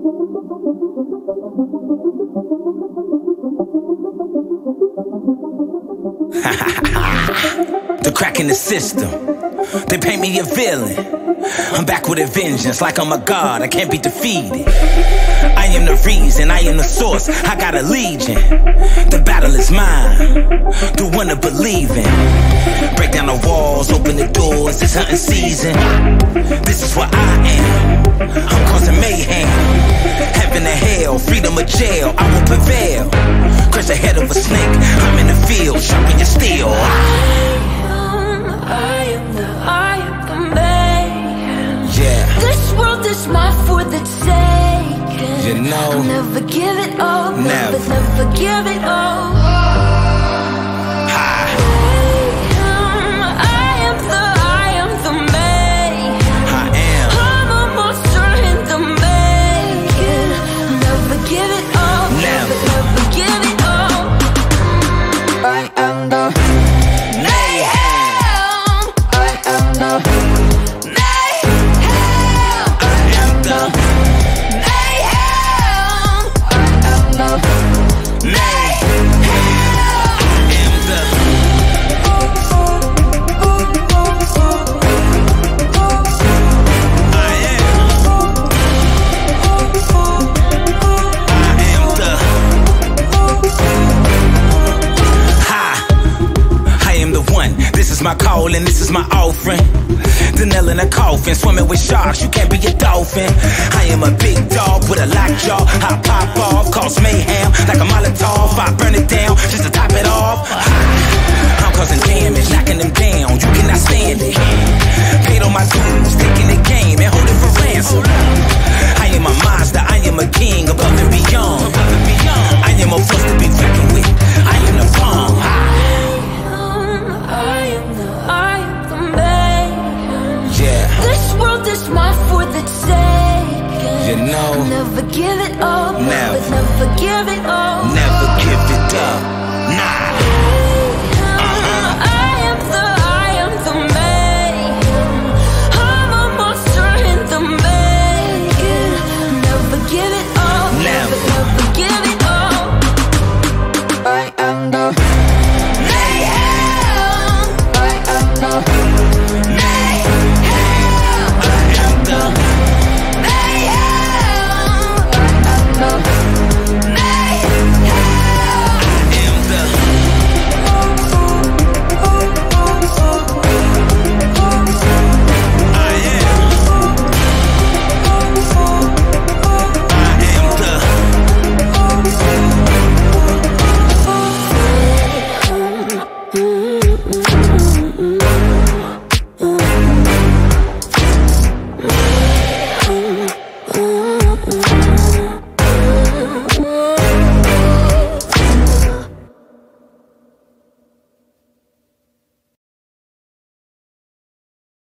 The crack in the system, they paint me a villain. I'm back with a vengeance, like I'm a god, I can't be defeated. I am the reason, I am the source, I got a legion. The battle is mine, the one to believe in. Break down the walls, open the doors, it's hunting season. This is what I am, I'm causing mayhem. Heaven to hell, freedom or jail, I will prevail. Crush the head of a snake, I'm in the field, sharpen your steel. I am the man. Yeah. This world is mine for the taking. You know, I'll never give it up. Never. Never give it up. I am the man. I am. I'm a monster in the making. I'll never give it up. Never. Never give it up. I am the my call and this is my offering. The nail in a coffin, swimming with sharks, you can't be a dolphin. I am a big dog with a lockjaw, I pop off, cause mayhem like a Molotov. I burn it down just to top it off. I'm causing damage, knocking them down, you cannot stand it. Paid all my dues, taking the game and hold it for ransom. I am a monster, I am a king, above and beyond. I am a force to be reckoned with, I am the bomb. I am the man. Yeah. This world is mine for the taking. You know, I'll never give it up. Never. Never give it up.